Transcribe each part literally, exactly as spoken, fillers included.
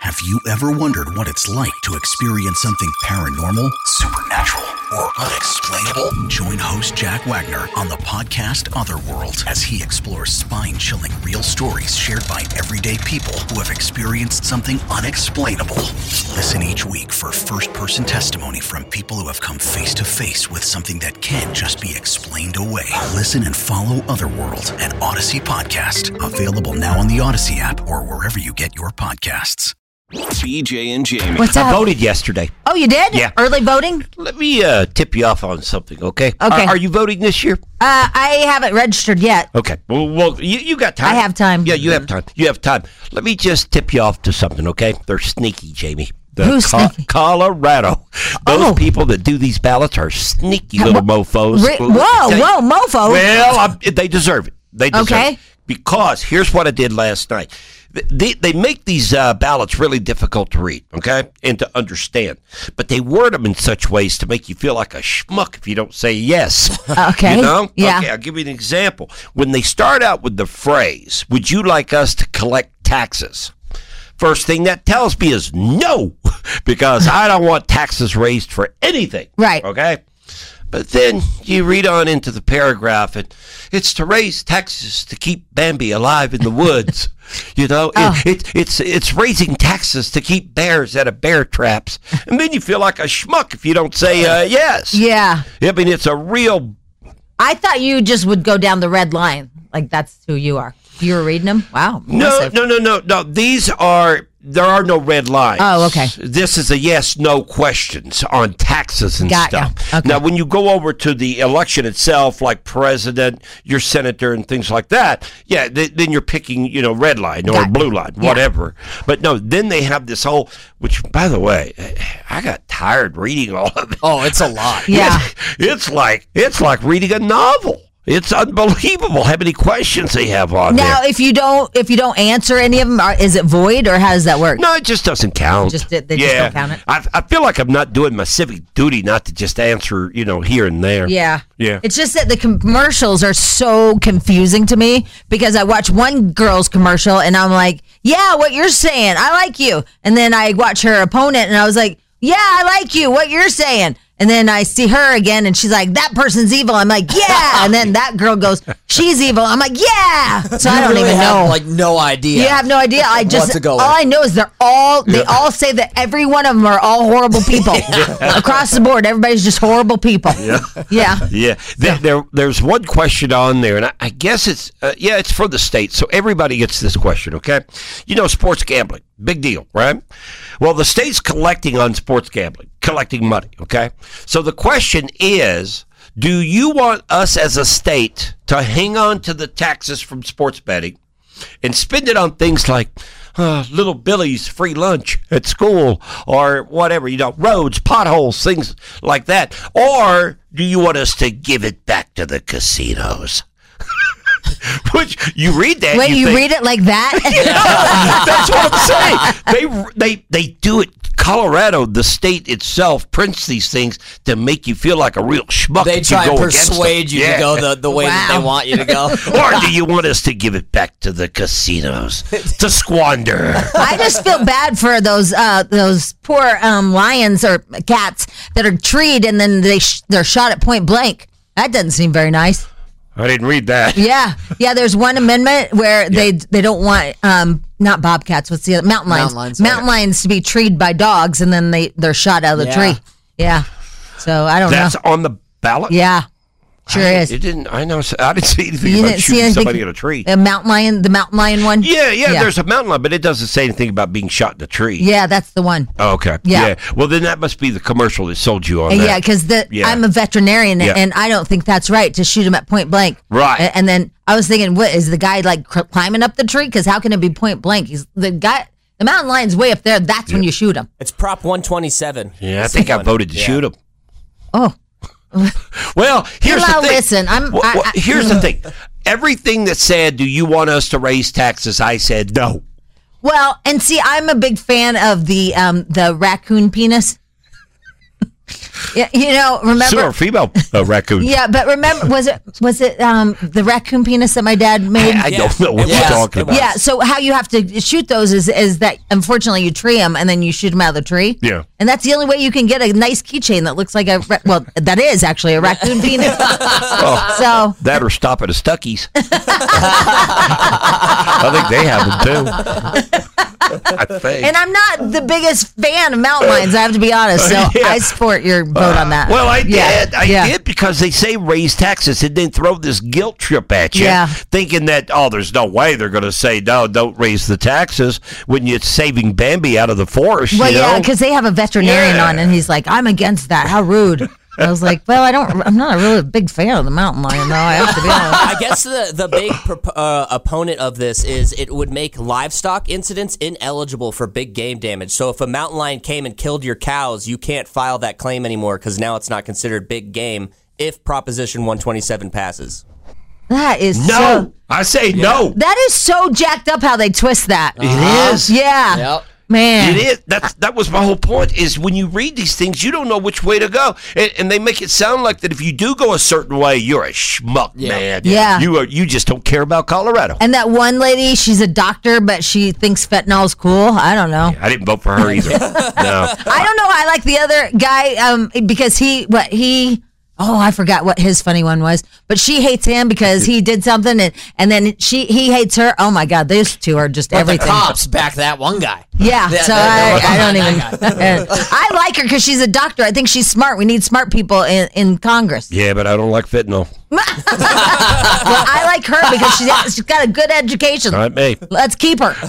Have you ever wondered what it's like to experience something paranormal, supernatural, or unexplainable? Join host Jack Wagner on the podcast Otherworld as he explores spine-chilling real stories shared by everyday people who have experienced something unexplainable. Listen each week for first-person testimony from people who have come face-to-face with something that can't just be explained away. Listen and follow Otherworld, an Odyssey podcast, available now on the Odyssey app or wherever you get your podcasts. B J and Jamie. What's up? I voted yesterday. Oh, you did? Yeah. Early voting? Let me uh, tip you off on something, okay? Okay. Are, are you voting this year? Uh, I haven't registered yet. Okay. Well, well you, you got time. I have time. Yeah, you have time. You have time. Let me just tip you off to something, okay? They're sneaky, Jamie. The Who's Co- sneaky? Colorado. Those Oh. people that do these ballots are sneaky little Wha- mofos. Re- whoa, They- whoa, mofo. Well, I'm, they deserve it. They deserve Okay. it. Because here's what I did last night. They, they make these uh, ballots really difficult to read, okay, and to understand. But they word them in such ways to make you feel like a schmuck if you don't say yes. Okay. You know? Yeah. Okay, I'll give you an example. When they start out with the phrase, would you like us to collect taxes? First thing that tells me is no, because I don't want taxes raised for anything. Right. Okay? But then you read on into the paragraph, and it's to raise taxes to keep Bambi alive in the woods. You know, Oh. it, it, it's it's raising taxes to keep bears out of bear traps. And then you feel like a schmuck if you don't say uh, yes. Yeah. I mean, it's a real... I thought you just would go down the red line. Like, that's who you are. You were reading them? Wow. No, impressive. no, no, no, no. These are... There are no red lines. Oh, okay. This is a yes/no questions on taxes and Got ya. stuff. Okay. Now, when you go over to the election itself, like president, your senator, and things like that, yeah, th- then you're picking, you know, red line or Got ya. blue line, Yeah. whatever. But no, then they have this whole, which, by the way, I got tired reading all of it. Oh, it's a lot. Yeah. It's like it's like reading a novel. It's unbelievable how many questions they have on Now, there. if you don't, if you don't answer any of them, are, is it void or how does that work? No, it just doesn't count. Just- they just yeah. don't count it? I, I feel like I'm not doing my civic duty not to just answer, you know, here and there. Yeah. Yeah. It's just that the commercials are so confusing to me because I watch one girl's commercial and I'm like, yeah, what you're saying, I like you. And then I watch her opponent and I was like, yeah, I like you, what you're saying. And then I see her again and she's like, that person's evil. I'm like, yeah. And then that girl goes, she's evil. I'm like, yeah. So I You don't really even have, know. like no idea. You have no idea. I what just to go all with. I know is they're all they all say that every one of them are all horrible people across the board. Everybody's just horrible people. Yeah, yeah. Yeah, there, there, there's one question on there, and I, I guess it's uh, yeah, it's for the state, so everybody gets this question. Okay, you know, sports gambling, big deal, right? Well, the state's collecting on sports gambling, collecting money. Okay, so the question is, do you want us as a state to hang on to the taxes from sports betting and spend it on things like uh, little Billy's free lunch at school or whatever, you know, roads, potholes, things like that? Or do you want us to give it back to the casinos? Which you read that. Wait, you, think, read it like that? That's what I'm saying. They they they do it. Colorado, the state itself, prints these things to make you feel like a real schmuck. They if you try go and against them. persuade you Yeah. to go the, the way that Wow. they want you to go. Or do you want us to give it back to the casinos to squander? I just feel bad for those uh, those poor um, lions or cats that are treed and then they sh- they're shot at point blank. That doesn't seem very nice. I didn't read that. Yeah, yeah. There's one amendment where they they don't want um not bobcats. What's the other mountain lions? Mountain lions, Mountain right. lions to be treed by dogs, and then they they're shot out of the Yeah. tree. Yeah. So I don't That's know. on the ballot? Yeah, sure I, is. It didn't. I know. I didn't see anything You about didn't see shooting anything- somebody in a tree. A mountain lion, the mountain lion one. Yeah, yeah, Yeah. There's a mountain lion, but it doesn't say anything about being shot in a tree. Yeah, that's the one. Oh, okay. Yeah. Well, then that must be the commercial that sold you on Uh, that. Yeah, because Yeah. I'm a veterinarian, Yeah. and I don't think that's right to shoot him at point blank. Right. A- And then I was thinking, what is the guy like cr- climbing up the tree? Because how can it be point blank? He's the guy. The mountain lion's way up there. That's when you shoot him. It's Prop one twenty-seven. Yeah, I It's think the I one. voted to Yeah. shoot him. Oh, Well, here's Now, the thing. listen, I'm- Well, I- well, I- here's the thing. Everything that said, "Do you want us to raise taxes?" I said no. well, and see, I'm a big fan of the um the raccoon penis. Yeah, you know, remember? Sure, female uh, raccoon. Yeah, but remember, was it was it um, the raccoon penis that my dad made? I, I Yeah. don't know what Yeah. you're talking about. Yeah, so how you have to shoot those is is that unfortunately you tree them and then you shoot them out of the tree. Yeah. And that's the only way you can get a nice keychain that looks like a ra- well, that is actually a raccoon penis. So That or stop at a Stuckey's. I think they have them too. I think. and I'm not the biggest fan of mountain lions, I have to be honest. So Yeah. I support your vote on that. Well, I Yeah. did. I Yeah. did because they say raise taxes and then throw this guilt trip at you, Yeah. thinking that, oh, there's no way they're going to say, no, don't raise the taxes when you're saving Bambi out of the forest. Well, you yeah, know? because they have a veterinarian Yeah. on, and he's like, "I'm against that. How rude." I was like, "Well, I don't. I'm not a really big fan of the mountain lion, though. I have to be honest." I guess the the big prop- uh, opponent of this is it would make livestock incidents ineligible for big game damage. So if a mountain lion came and killed your cows, you can't file that claim anymore because now it's not considered big game if Proposition one twenty-seven passes. That is no, so. I say no. That is so jacked up how they twist that. It is. Yeah, Yep. man. It is. That's that was my whole point. Is when you read these things, you don't know which way to go, and, and they make it sound like that if you do go a certain way, you're a schmuck, man. Yeah. You are. You just don't care about Colorado. And that one lady, she's a doctor, but she thinks fentanyl's cool. I don't know. I didn't vote for her either. No. I don't know. I like the other guy um, because he what he. Oh, I forgot what his funny one was, but she hates him because he did something, and, and then she he hates her. Oh my God, those two are just But the everything. cops back that one guy. Yeah, That- so that- I, I don't that even. I like her because she's a doctor. I think she's smart. We need smart people in, in Congress. Yeah, but I don't like fentanyl. Well, I like her because she's, she's got a good education. Not me. Let's keep her.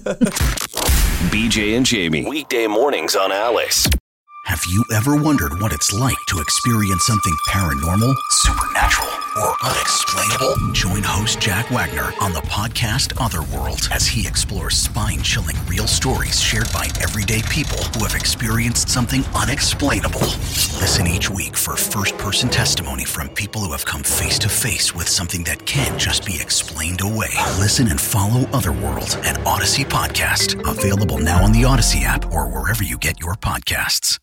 B J and Jamie. Weekday mornings on Alice. Have you ever wondered what it's like to experience something paranormal, supernatural, or unexplainable? Join host Jack Wagner on the podcast Otherworld as he explores spine-chilling real stories shared by everyday people who have experienced something unexplainable. Listen each week for first-person testimony from people who have come face-to-face with something that can't just be explained away. Listen and follow Otherworld, an Odyssey podcast, available now on the Odyssey app or wherever you get your podcasts.